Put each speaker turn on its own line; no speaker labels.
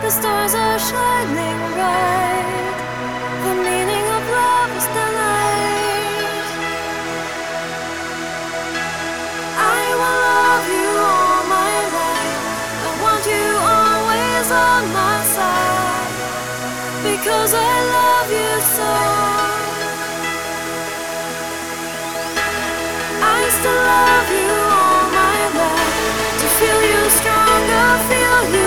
stars are shining bright. The meaning of love is the light. I will love you all my life. I want you always on my side, because I love you so. I still love you all my life. To feel you stronger, feel you